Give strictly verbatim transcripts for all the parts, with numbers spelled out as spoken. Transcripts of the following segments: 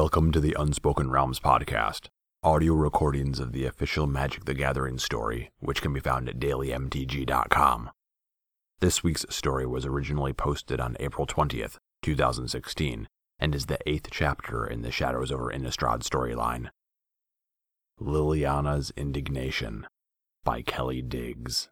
Welcome to the Unspoken Realms podcast, audio recordings of the official Magic the Gathering story, which can be found at daily m t g dot com. This week's story was originally posted on April twentieth, two thousand sixteen, and is the eighth chapter in the Shadows over Innistrad storyline. Liliana's Indignation by Kelly Diggs.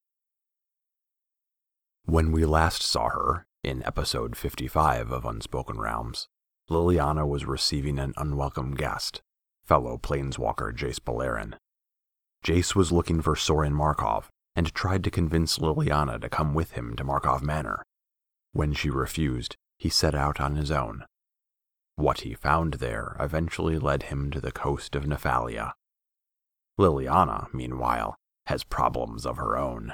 When we last saw her, in episode fifty-five of Unspoken Realms, Liliana was receiving an unwelcome guest, fellow planeswalker Jace Beleren. Jace was looking for Sorin Markov and tried to convince Liliana to come with him to Markov Manor. When she refused, he set out on his own. What he found there eventually led him to the coast of Nephalia. Liliana, meanwhile, has problems of her own.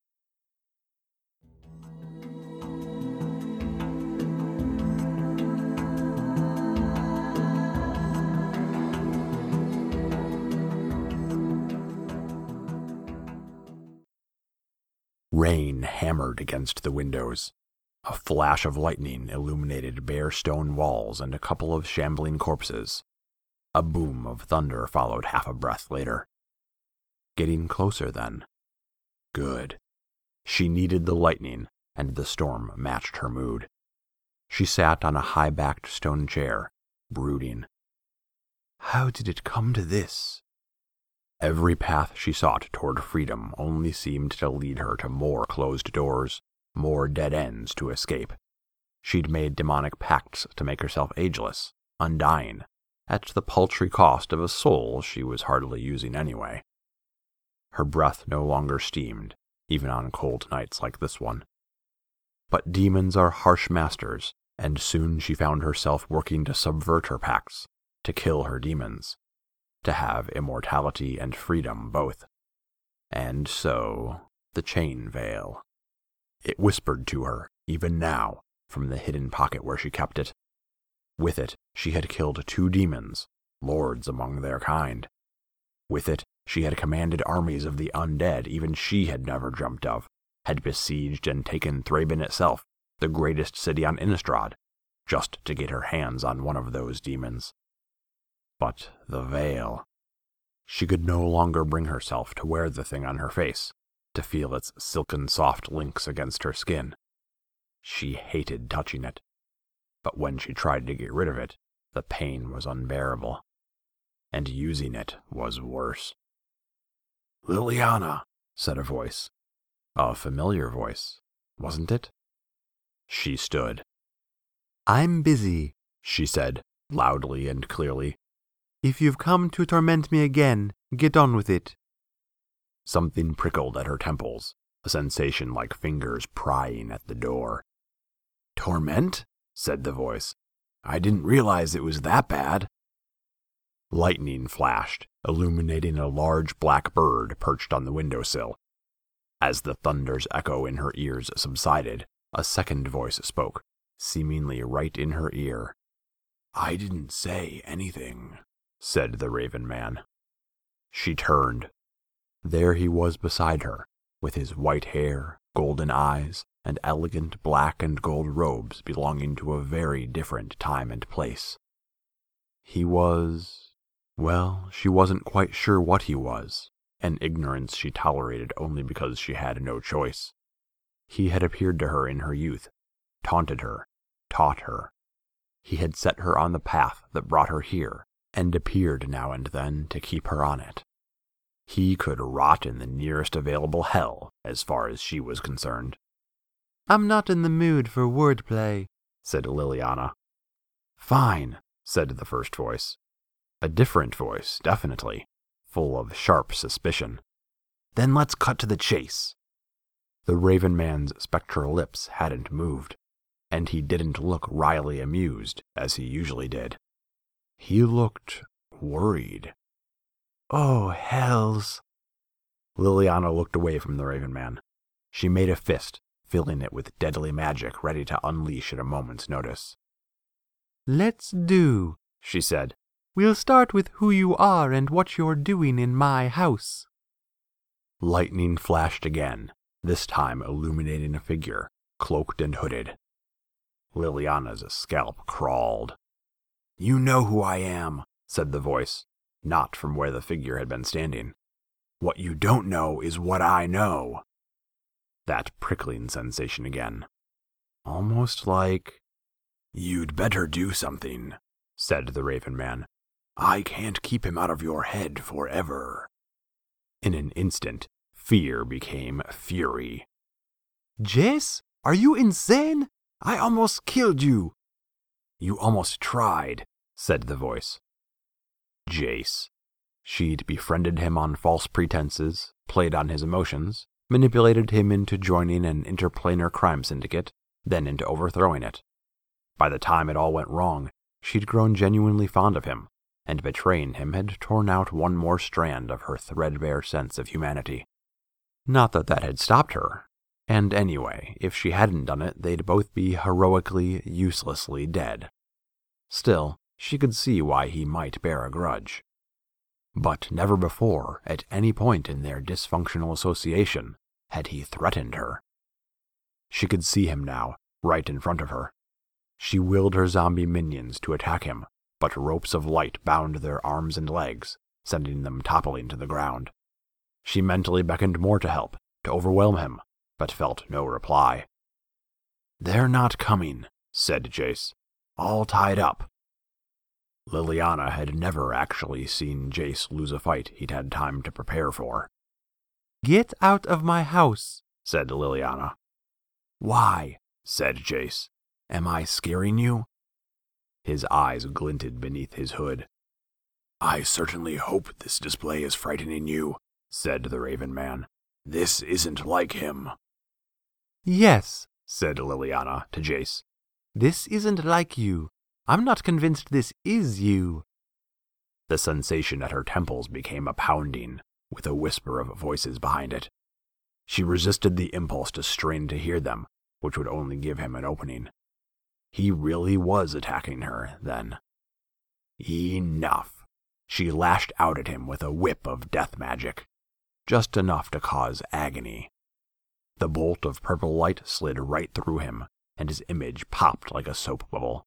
Rain hammered against the windows. A flash of lightning illuminated bare stone walls and a couple of shambling corpses. A boom of thunder followed half a breath later. Getting closer, then. Good. She needed the lightning, and the storm matched her mood. She sat on a high-backed stone chair, brooding. How did it come to this? Every path she sought toward freedom only seemed to lead her to more closed doors, more dead ends to escape. She'd made demonic pacts to make herself ageless, undying, at the paltry cost of a soul she was hardly using anyway. Her breath no longer steamed, even on cold nights like this one. But demons are harsh masters, and soon she found herself working to subvert her pacts, to kill her demons. To have immortality and freedom both. And so, the chain veil. It whispered to her, even now, from the hidden pocket where she kept it. With it, she had killed two demons, lords among their kind. With it, she had commanded armies of the undead even she had never dreamt of, had besieged and taken Thraben itself, the greatest city on Innistrad, just to get her hands on one of those demons. But the veil. She could no longer bring herself to wear the thing on her face, to feel its silken soft links against her skin. She hated touching it. But when she tried to get rid of it, the pain was unbearable. And using it was worse. Liliana, said a voice. A familiar voice, wasn't it? She stood. I'm busy, she said, loudly and clearly. If you've come to torment me again, get on with it. Something prickled at her temples, a sensation like fingers prying at the door. Torment? Said the voice. I didn't realize it was that bad. Lightning flashed, illuminating a large black bird perched on the windowsill. As the thunder's echo in her ears subsided, a second voice spoke, seemingly right in her ear. I didn't say anything, said the Raven Man. She turned. There he was beside her, with his white hair, golden eyes, and elegant black and gold robes belonging to a very different time and place. He was... well, she wasn't quite sure what he was, an ignorance she tolerated only because she had no choice. He had appeared to her in her youth, taunted her, taught her. He had set her on the path that brought her here, and appeared now and then to keep her on it. He could rot in the nearest available hell, as far as she was concerned. I'm not in the mood for wordplay, said Liliana. Fine, said the first voice. A different voice, definitely, full of sharp suspicion. Then let's cut to the chase. The Raven Man's spectral lips hadn't moved, and he didn't look wryly amused, as he usually did. He looked worried. Oh, hells. Liliana looked away from the Raven Man. She made a fist, filling it with deadly magic ready to unleash at a moment's notice. Let's do, she said. We'll start with who you are and what you're doing in my house. Lightning flashed again, this time illuminating a figure, cloaked and hooded. Liliana's scalp crawled. You know who I am, said the voice, not from where the figure had been standing. What you don't know is what I know. That prickling sensation again. Almost like... You'd better do something, said the Raven Man. I can't keep him out of your head forever. In an instant, fear became fury. Jace, are you insane? I almost killed you. You almost tried, said the voice. Jace. She'd befriended him on false pretenses, played on his emotions, manipulated him into joining an interplanar crime syndicate, then into overthrowing it. By the time it all went wrong, she'd grown genuinely fond of him, and betraying him had torn out one more strand of her threadbare sense of humanity. Not that that had stopped her. And anyway, if she hadn't done it, they'd both be heroically, uselessly dead. Still, she could see why he might bear a grudge. But never before, at any point in their dysfunctional association, had he threatened her. She could see him now, right in front of her. She willed her zombie minions to attack him, but ropes of light bound their arms and legs, sending them toppling to the ground. She mentally beckoned more to help, to overwhelm him, but felt no reply. They're not coming, said Jace. All tied up. Liliana had never actually seen Jace lose a fight he'd had time to prepare for. Get out of my house, said Liliana. Why? Said Jace. Am I scaring you? His eyes glinted beneath his hood. I certainly hope this display is frightening you, said the Raven Man. This isn't like him. Yes, said Liliana to Jace. This isn't like you. I'm not convinced this is you. The sensation at her temples became a pounding, with a whisper of voices behind it. She resisted the impulse to strain to hear them, which would only give him an opening. He really was attacking her, then. Enough. She lashed out at him with a whip of death magic, just enough to cause agony. The bolt of purple light slid right through him, and his image popped like a soap bubble.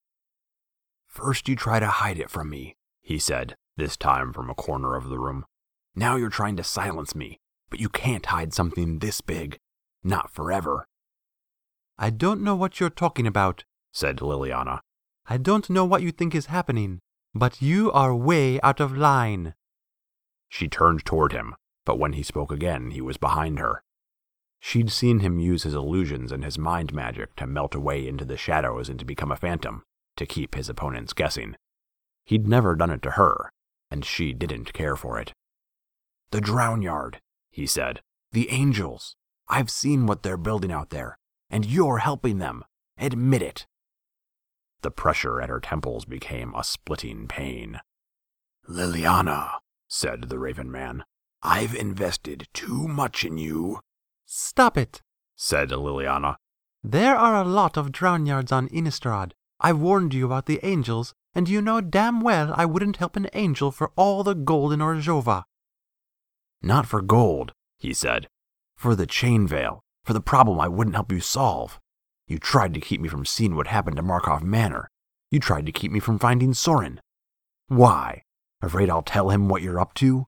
First you try to hide it from me, he said, this time from a corner of the room. Now you're trying to silence me, but you can't hide something this big. Not forever. I don't know what you're talking about, said Liliana. I don't know what you think is happening, but you are way out of line. She turned toward him, but when he spoke again, he was behind her. She'd seen him use his illusions and his mind magic to melt away into the shadows and to become a phantom, to keep his opponents guessing. He'd never done it to her, and she didn't care for it. The Drownyard, he said. The Angels. I've seen what they're building out there, and you're helping them. Admit it. The pressure at her temples became a splitting pain. Liliana, said the Raven Man, I've invested too much in you. Stop it, said Liliana. There are a lot of Drownyards on Innistrad. I've warned you about the Angels, and you know damn well I wouldn't help an angel for all the gold in Orzhova. Not for gold, he said. For the Chain Veil, for the problem I wouldn't help you solve. You tried to keep me from seeing what happened to Markov Manor. You tried to keep me from finding Soren. Why? Afraid I'll tell him what you're up to?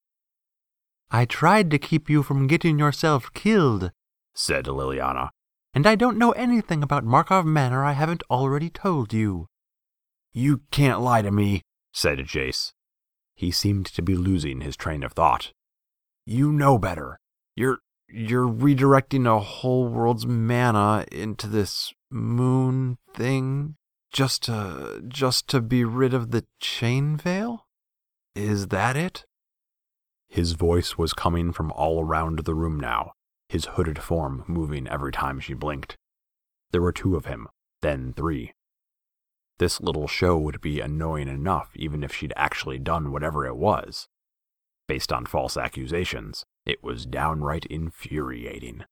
I tried to keep you from getting yourself killed, said Liliana. And I don't know anything about Markov Manor I haven't already told you. You can't lie to me, said Jace. He seemed to be losing his train of thought. You know better. You're, you're redirecting a whole world's mana into this moon thing just to, just to be rid of the Chain Veil? Is that it? His voice was coming from all around the room now, his hooded form moving every time she blinked. There were two of him, then three. This little show would be annoying enough even if she'd actually done whatever it was. Based on false accusations, it was downright infuriating.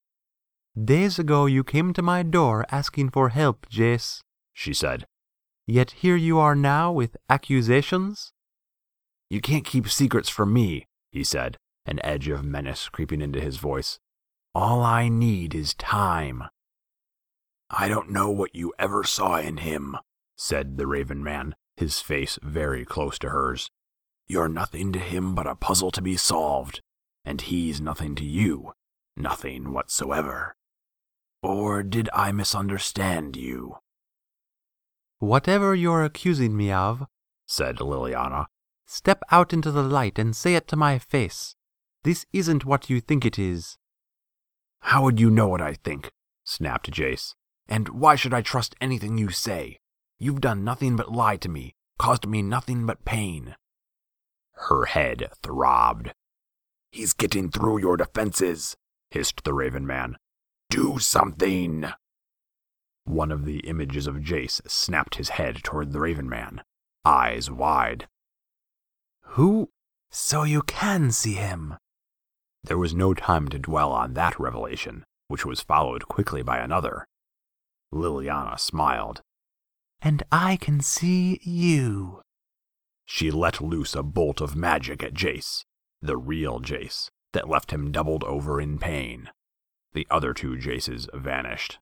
Days ago you came to my door asking for help, Jace, she said. Yet here you are now with accusations? You can't keep secrets from me, he said, an edge of menace creeping into his voice. All I need is time. I don't know what you ever saw in him, said the Raven Man, his face very close to hers. "You're nothing to him but a puzzle to be solved, and he's nothing to you, nothing whatsoever. Or did I misunderstand you?" "Whatever you're accusing me of," said Liliana, "step out into the light and say it to my face. This isn't what you think it is." "How would you know what I think?" snapped Jace. "And why should I trust anything you say? You've done nothing but lie to me, caused me nothing but pain." Her head throbbed. "He's getting through your defenses," hissed the Raven Man. "Do something!" One of the images of Jace snapped his head toward the Raven Man, eyes wide. "Who? So you can see him?" There was no time to dwell on that revelation, which was followed quickly by another. Liliana smiled. "And I can see you." She let loose a bolt of magic at Jace, the real Jace, that left him doubled over in pain. The other two Jaces vanished.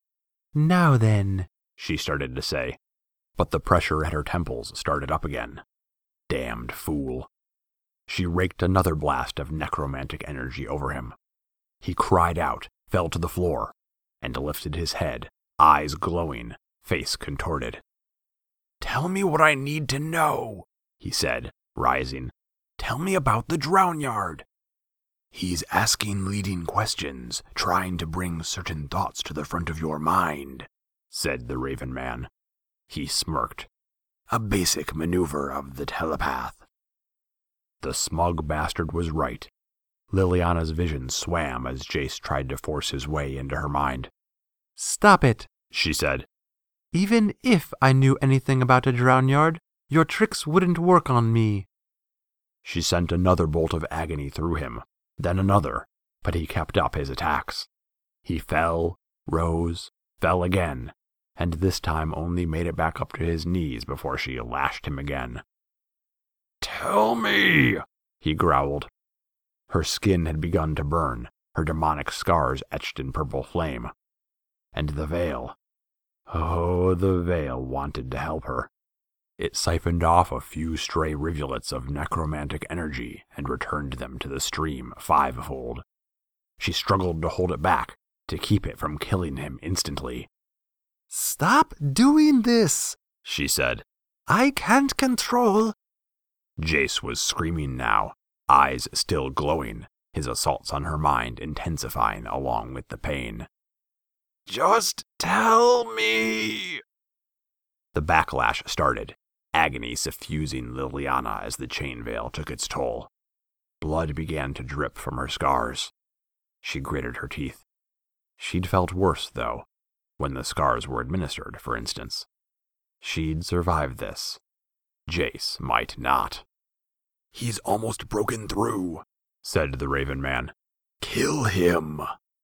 "Now then," she started to say, but the pressure at her temples started up again. Damned fool. She raked another blast of necromantic energy over him. He cried out, fell to the floor, and lifted his head, eyes glowing, face contorted. "Tell me what I need to know," he said, rising. "Tell me about the Drownyard." "He's asking leading questions, trying to bring certain thoughts to the front of your mind," said the Raven Man. He smirked. "A basic maneuver of the telepath." The smug bastard was right. Liliana's vision swam as Jace tried to force his way into her mind. "Stop it," she said. "Even if I knew anything about a Drownyard, your tricks wouldn't work on me." She sent another bolt of agony through him, then another, but he kept up his attacks. He fell, rose, fell again, and this time only made it back up to his knees before she lashed him again. "Tell me," he growled. Her skin had begun to burn, her demonic scars etched in purple flame. And the veil. Oh, the veil wanted to help her. It siphoned off a few stray rivulets of necromantic energy and returned them to the stream fivefold. She struggled to hold it back, to keep it from killing him instantly. "Stop doing this," she said. "I can't control." Jace was screaming now, eyes still glowing, his assaults on her mind intensifying along with the pain. "Just tell me!" The backlash started, agony suffusing Liliana as the chain veil took its toll. Blood began to drip from her scars. She gritted her teeth. She'd felt worse, though, when the scars were administered, for instance. She'd survived this. Jace might not. "He's almost broken through," said the Raven Man. "Kill him!"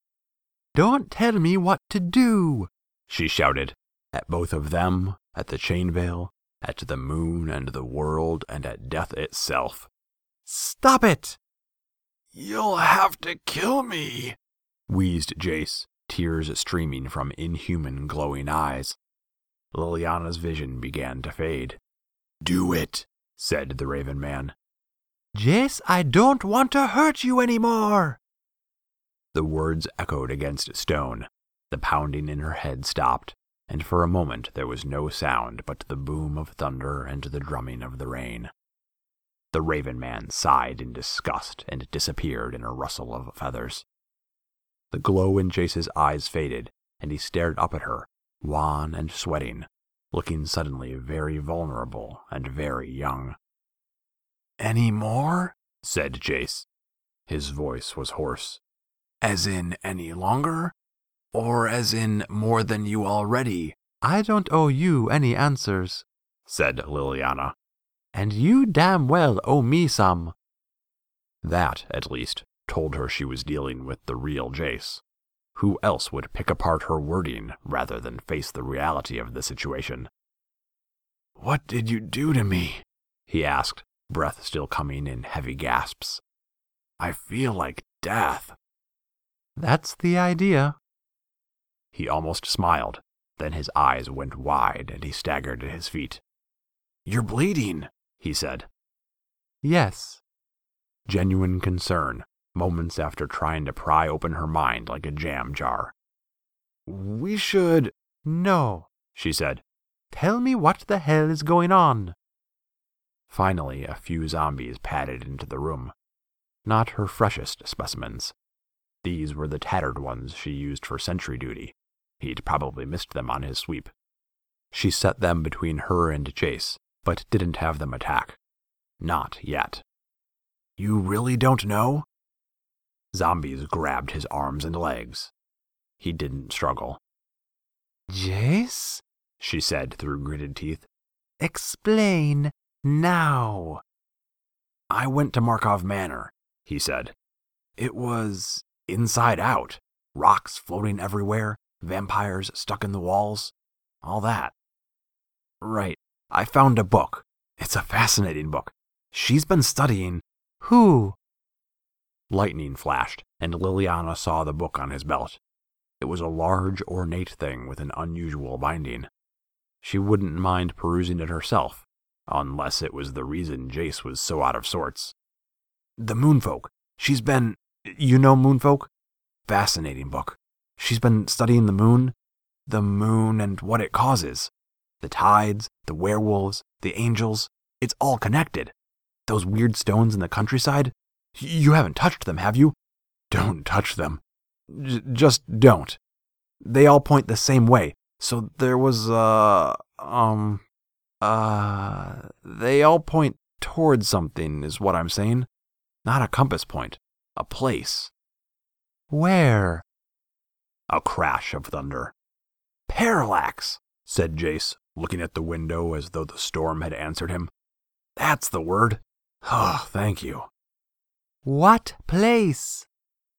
"Don't tell me what to do," she shouted, at both of them, at the chain veil, at the moon and the world, and at death itself. "Stop it!" "You'll have to kill me," wheezed Jace, tears streaming from inhuman glowing eyes. Liliana's vision began to fade. "Do it," said the Raven Man. "Jace, I don't want to hurt you anymore." The words echoed against stone. The pounding in her head stopped, and for a moment there was no sound but the boom of thunder and the drumming of the rain. The Raven Man sighed in disgust and disappeared in a rustle of feathers. The glow in Jace's eyes faded, and he stared up at her, wan and sweating, looking suddenly very vulnerable and very young. "Any more?" said Jace. His voice was hoarse. "As in any longer? Or as in more than you already?" "I don't owe you any answers," said Liliana. "And you damn well owe me some." That, at least, told her she was dealing with the real Jace. Who else would pick apart her wording rather than face the reality of the situation? "What did you do to me?" he asked, breath still coming in heavy gasps. "I feel like death." "That's the idea." He almost smiled, Then his eyes went wide and he staggered at his feet. "You're bleeding," he said. Yes. Genuine concern, moments after trying to pry open her mind like a jam jar. "We should—" "No," she said. "Tell me what the hell is going on." Finally, a few zombies padded into the room. Not her freshest specimens. These were the tattered ones she used for sentry duty. He'd probably missed them on his sweep. She set them between her and Jace, but didn't have them attack. Not yet. "You really don't know?" Zombies grabbed his arms and legs. He didn't struggle. "Jace?" she said through gritted teeth. "Explain now." "I went to Markov Manor," he said. "It was inside out. Rocks floating everywhere, vampires stuck in the walls, all that. Right, I found a book. It's a fascinating book. She's been studying—" "Who?" Lightning flashed, and Liliana saw the book on his belt. It was a large, ornate thing with an unusual binding. She wouldn't mind perusing it herself, unless it was the reason Jace was so out of sorts. "The Moonfolk. She's been... You know Moonfolk? Fascinating book. She's been studying the moon, the moon and what it causes. The tides, the werewolves, the angels. It's all connected. Those weird stones in the countryside. You haven't touched them, have you? Don't touch them. J- just don't. They all point the same way. So there was, uh, um, uh, they all point towards something, is what I'm saying. Not a compass point. A place." "Where?" A crash of thunder. "Parallax," said Jace, looking at the window as though the storm had answered him. "That's the word. Oh, thank you." "What place?"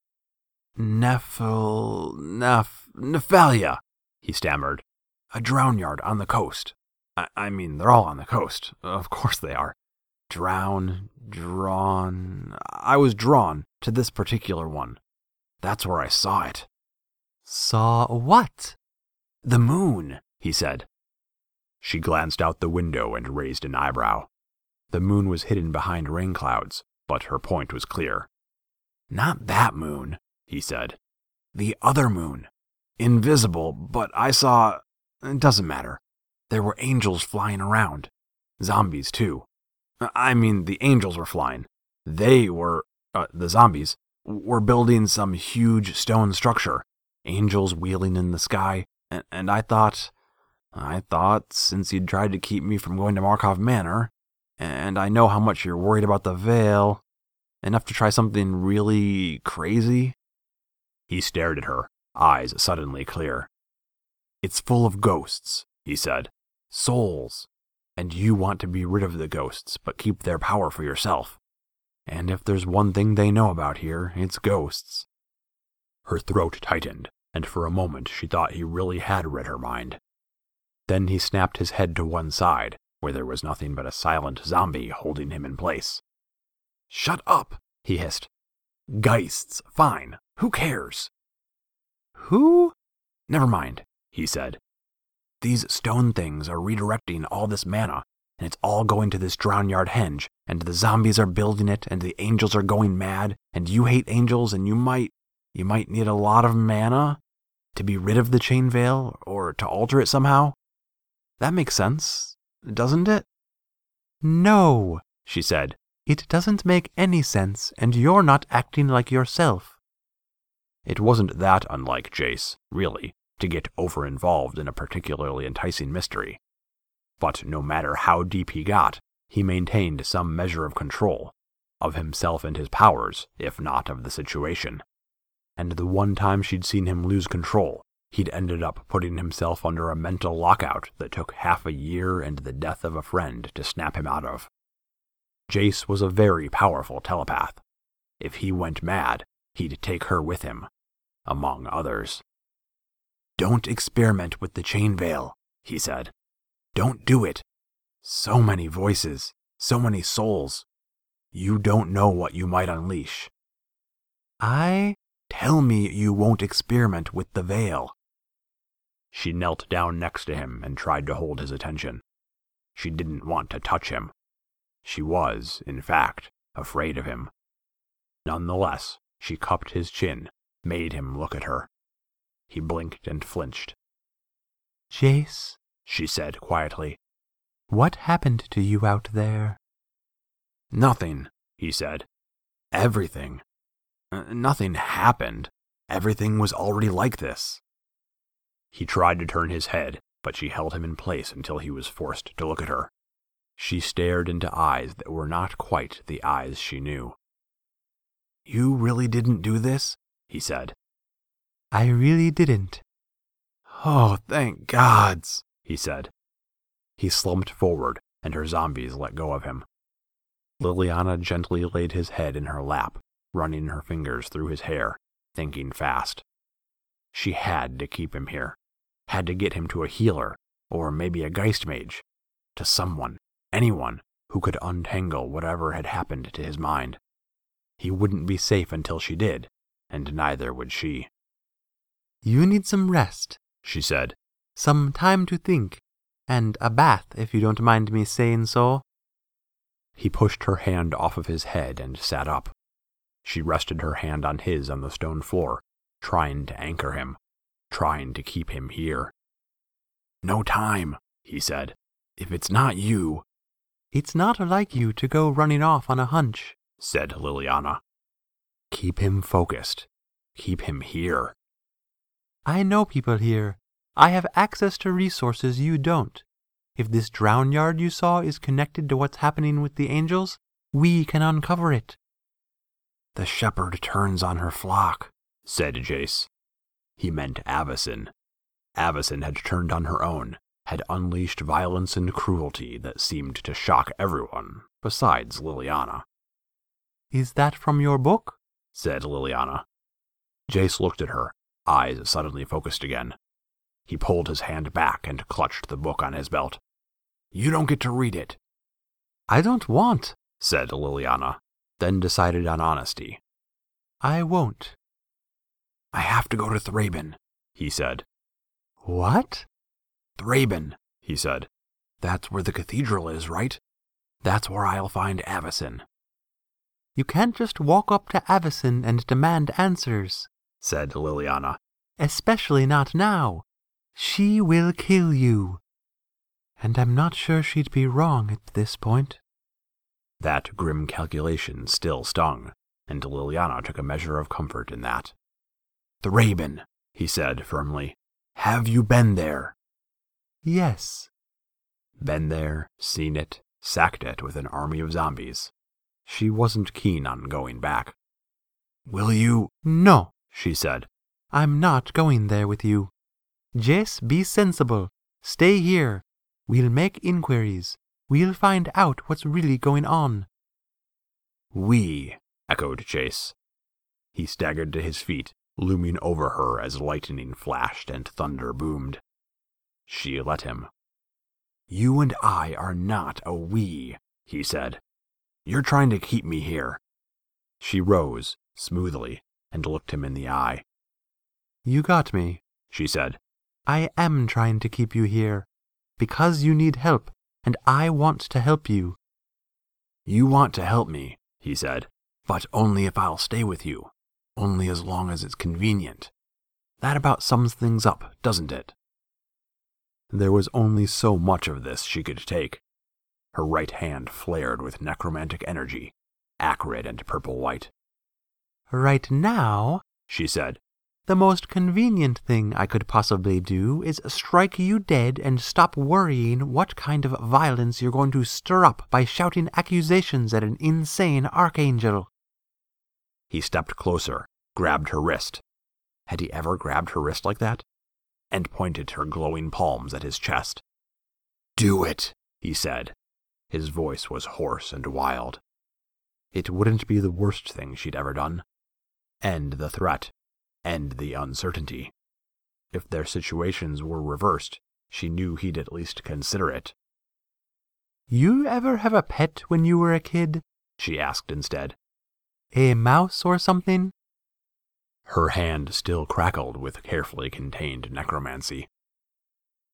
Nephil... Neph... Nephalia, he stammered. "A drown yard on the coast. I, I mean, they're all on the coast. Of course they are. Drown, drawn... I was drawn to this particular one. That's where I saw it." "Saw what?" "The moon," he said. She glanced out the window and raised an eyebrow. The moon was hidden behind rain clouds, but her point was clear. "Not that moon," he said. "The other moon. Invisible, but I saw... It doesn't matter. There were angels flying around. Zombies, too. I mean, the angels were flying. They were... Uh, the zombies were building some huge stone structure. Angels wheeling in the sky. And, and I thought... I thought, since you'd tried to keep me from going to Markov Manor, and I know how much you're worried about the Veil, enough to try something really crazy?" He stared at her, eyes suddenly clear. "It's full of ghosts," he said. "Souls. And you want to be rid of the ghosts, but keep their power for yourself. And if there's one thing they know about here, it's ghosts." Her throat tightened, and for a moment she thought he really had read her mind. Then he snapped his head to one side, where there was nothing but a silent zombie holding him in place. "Shut up," he hissed. "Geists, fine. Who cares?" "Who?" "Never mind," he said. "These stone things are redirecting all this mana, and it's all going to this Drownyard Henge, and the zombies are building it, and the angels are going mad, and you hate angels, and you might, you might need a lot of mana to be rid of the Chain Veil, or to alter it somehow. That makes sense, doesn't it?" "No," she said. "It doesn't make any sense, and you're not acting like yourself." It wasn't that unlike Jace, really, to get over-involved in a particularly enticing mystery. But no matter how deep he got, he maintained some measure of control, of himself and his powers, if not of the situation. And the one time she'd seen him lose control, he'd ended up putting himself under a mental lockout that took half a year and the death of a friend to snap him out of. Jace was a very powerful telepath. If he went mad, he'd take her with him, among others. "Don't experiment with the Chain Veil," he said. "Don't do it. So many voices, so many souls. You don't know what you might unleash." "I..." "Tell me you won't experiment with the Veil." She knelt down next to him and tried to hold his attention. She didn't want to touch him. She was, in fact, afraid of him. Nonetheless, she cupped his chin, made him look at her. He blinked and flinched. "Jace," she said quietly, "what happened to you out there?" "Nothing," he said. "Everything. Uh, nothing happened. Everything was already like this." He tried to turn his head, but she held him in place until he was forced to look at her. She stared into eyes that were not quite the eyes she knew. "You really didn't do this?" he said. "I really didn't." "Oh, thank gods," he said. He slumped forward, and her zombies let go of him. Liliana gently laid his head in her lap, running her fingers through his hair, thinking fast. She had to keep him here, had to get him to a healer, or maybe a Geist Mage, to someone, anyone, who could untangle whatever had happened to his mind. He wouldn't be safe until she did, and neither would she. "You need some rest," she said. "Some time to think, and a bath, if you don't mind me saying so." He pushed her hand off of his head and sat up. She rested her hand on his on the stone floor, trying to anchor him, trying to keep him here. "No time," he said. "If it's not you—" "It's not like you to go running off on a hunch," said Liliana. "Keep him focused. Keep him here." "I know people here. I have access to resources you don't. If this drown yard you saw is connected to what's happening with the angels, we can uncover it." "The shepherd turns on her flock," said Jace. He meant Avacyn. Avacyn had turned on her own, had unleashed violence and cruelty that seemed to shock everyone, besides Liliana. "Is that from your book?" said Liliana. Jace looked at her, eyes suddenly focused again. He pulled his hand back and clutched the book on his belt. "You don't get to read it." "I don't want," said Liliana, then decided on honesty. "I won't." "I have to go to Thraben," he said. "What?" "Thraben," he said. "That's where the cathedral is, right? That's where I'll find Avacyn." "You can't just walk up to Avacyn and demand answers," said Liliana. "Especially not now. She will kill you. And I'm not sure she'd be wrong at this point." That grim calculation still stung, and Liliana took a measure of comfort in that. "Thraben," he said firmly. "Have you been there?" "Yes." Been there, seen it, sacked it with an army of zombies. She wasn't keen on going back. "Will you—" "No," she said. "I'm not going there with you. Jace, be sensible. Stay here. We'll make inquiries. We'll find out what's really going on." "We," echoed Jace. He staggered to his feet, looming over her as lightning flashed and thunder boomed. She let him. "You and I are not a we," he said. "You're trying to keep me here." She rose, smoothly, and looked him in the eye. "You got me," she said. "I am trying to keep you here, because you need help, and I want to help you." "You want to help me," he said, "but only if I'll stay with you, only as long as it's convenient. That about sums things up, doesn't it?" There was only so much of this she could take. Her right hand flared with necromantic energy, acrid and purple-white. "Right now," she said, "the most convenient thing I could possibly do is strike you dead and stop worrying what kind of violence you're going to stir up by shouting accusations at an insane archangel." He stepped closer, grabbed her wrist. Had he ever grabbed her wrist like that? And pointed her glowing palms at his chest. "Do it," he said. His voice was hoarse and wild. It wouldn't be the worst thing she'd ever done. End the threat. End the uncertainty. If their situations were reversed, she knew he'd at least consider it. "You ever have a pet when you were a kid?" she asked instead. "A mouse or something?" Her hand still crackled with carefully contained necromancy.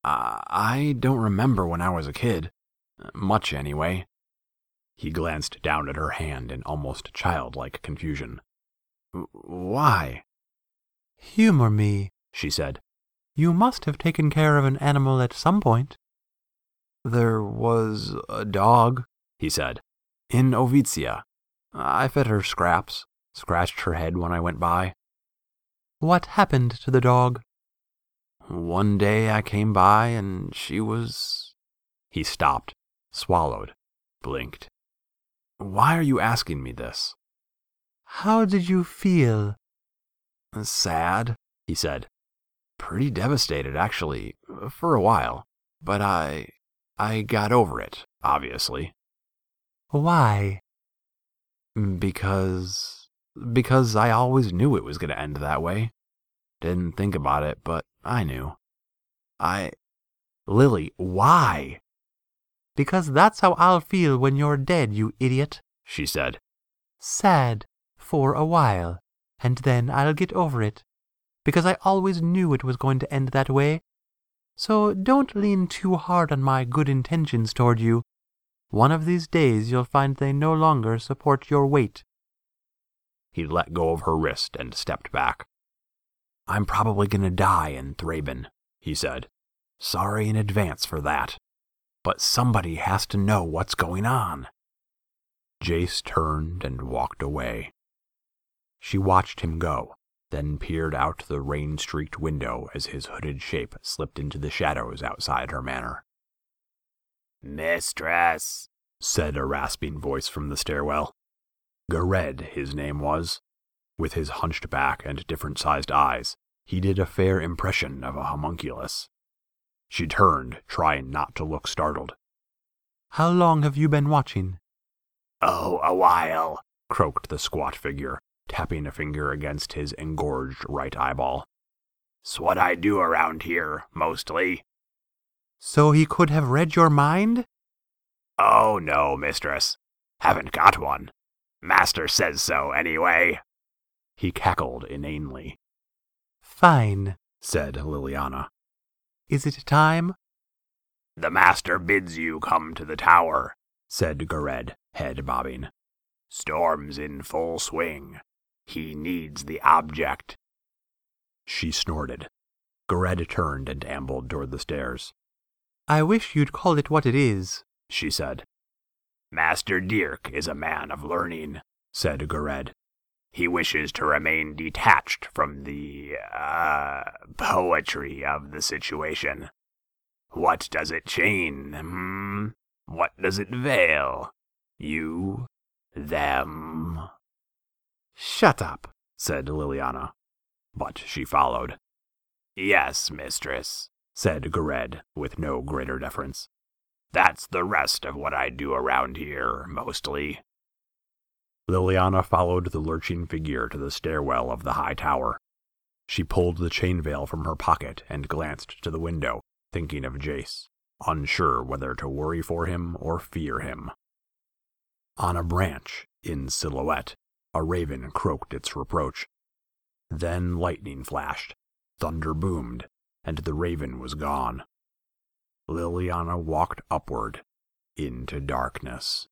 Uh, I don't remember when I was a kid. Much, anyway. He glanced down at her hand in almost childlike confusion. Why? Humor me, she said. You must have taken care of an animal at some point. There was a dog, he said, in Ovitia. I fed her scraps, scratched her head when I went by. What happened to the dog? One day I came by and she was... He stopped, swallowed, blinked. Why are you asking me this? How did you feel? Sad, he said. Pretty devastated, actually, for a while. But I... I got over it, obviously. Why? Because... Because I always knew it was going to end that way. Didn't think about it, but I knew. I... Lily, why? Because that's how I'll feel when you're dead, you idiot, she said. Sad, for a while, and then I'll get over it. Because I always knew it was going to end that way. So don't lean too hard on my good intentions toward you. One of these days you'll find they no longer support your weight. He let go of her wrist and stepped back. I'm probably going to die in Thraben, he said. Sorry in advance for that. But somebody has to know what's going on. Jace turned and walked away. She watched him go, then peered out the rain-streaked window as his hooded shape slipped into the shadows outside her manor. Mistress, said a rasping voice from the stairwell. Gared, his name was. With his hunched back and different-sized eyes, he did a fair impression of a homunculus. She turned, trying not to look startled. How long have you been watching? Oh, a while, croaked the squat figure, tapping a finger against his engorged right eyeball. "'S what I do around here, mostly." So he could have read your mind? Oh, no, mistress. Haven't got one. Master says so, anyway. He cackled inanely. Fine, said Liliana. Is it time? The master bids you come to the tower, said Gared, head bobbing. Storm's in full swing. He needs the object. She snorted. Gared turned and ambled toward the stairs. I wish you'd call it what it is, she said. Master Dirk is a man of learning, said Gared. He wishes to remain detached from the, uh, poetry of the situation. What does it chain, hmm? What does it veil? You, them. Shut up, said Liliana. But she followed. Yes, mistress, said Gared, with no greater deference. That's the rest of what I do around here, mostly. Liliana followed the lurching figure to the stairwell of the high tower. She pulled the chain veil from her pocket and glanced to the window, thinking of Jace, unsure whether to worry for him or fear him. On a branch, in silhouette, a raven croaked its reproach. Then lightning flashed, thunder boomed, and the raven was gone. Liliana walked upward into darkness.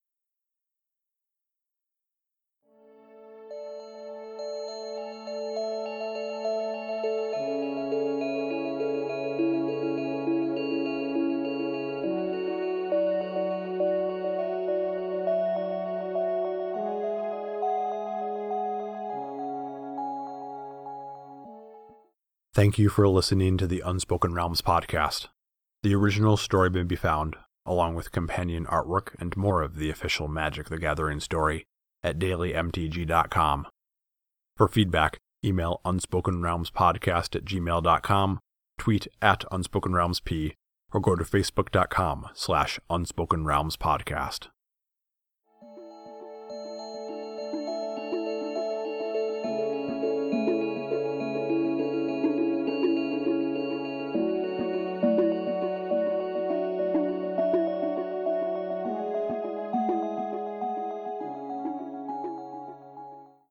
Thank you for listening to the Unspoken Realms podcast. The original story may be found, along with companion artwork and more of the official Magic the Gathering story, at daily m t g dot com. For feedback, email unspokenrealmspodcast at gmail dot com, tweet at unspokenrealmsp, or go to facebook dot com slash unspokenrealmspodcast.